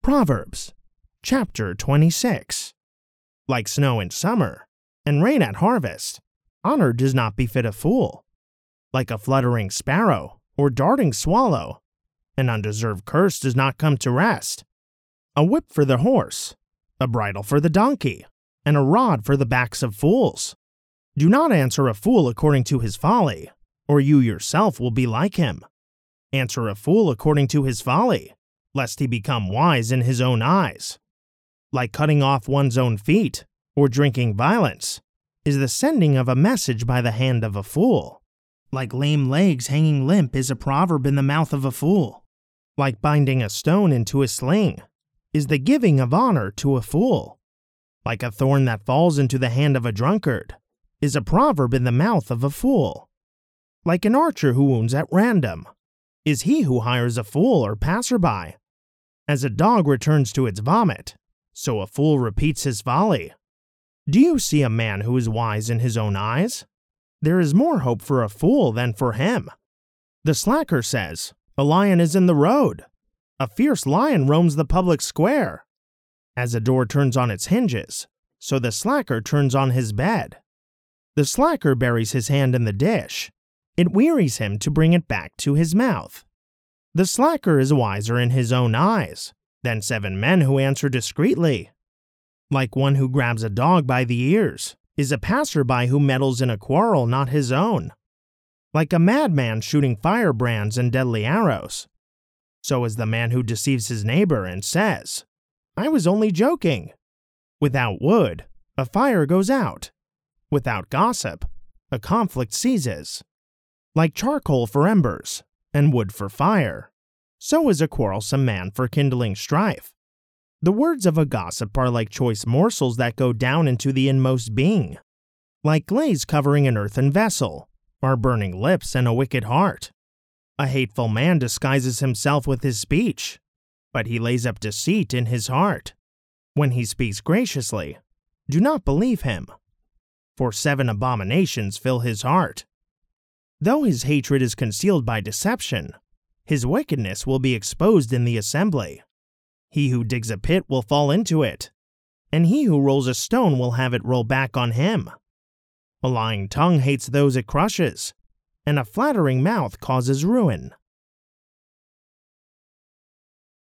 Proverbs, chapter 26. Like snow in summer, and rain at harvest, honor does not befit a fool. Like a fluttering sparrow, or darting swallow, an undeserved curse does not come to rest. A whip for the horse, a bridle for the donkey, and a rod for the backs of fools. Do not answer a fool according to his folly, or you yourself will be like him. Answer a fool according to his folly, lest he become wise in his own eyes. Like cutting off one's own feet, or drinking violence, is the sending of a message by the hand of a fool. Like lame legs hanging limp is a proverb in the mouth of a fool. Like binding a stone into a sling, is the giving of honor to a fool. Like a thorn that falls into the hand of a drunkard, is a proverb in the mouth of a fool. Like an archer who wounds at random, is he who hires a fool or passerby. As a dog returns to its vomit, so a fool repeats his folly. Do you see a man who is wise in his own eyes? There is more hope for a fool than for him. The slacker says, "A lion is in the road. A fierce lion roams the public square." As a door turns on its hinges, so the slacker turns on his bed. The slacker buries his hand in the dish. It wearies him to bring it back to his mouth. The slacker is wiser in his own eyes than 7 men who answer discreetly. Like one who grabs a dog by the ears is a passerby who meddles in a quarrel not his own. Like a madman shooting firebrands and deadly arrows, so is the man who deceives his neighbor and says, "I was only joking." Without wood, a fire goes out. Without gossip, a conflict ceases. Like charcoal for embers, and wood for fire, so is a quarrelsome man for kindling strife. The words of a gossip are like choice morsels that go down into the inmost being. Like glaze covering an earthen vessel, are burning lips and a wicked heart. A hateful man disguises himself with his speech, but he lays up deceit in his heart. When he speaks graciously, do not believe him, for 7 abominations fill his heart. Though his hatred is concealed by deception, his wickedness will be exposed in the assembly. He who digs a pit will fall into it, and he who rolls a stone will have it roll back on him. A lying tongue hates those it crushes, and a flattering mouth causes ruin.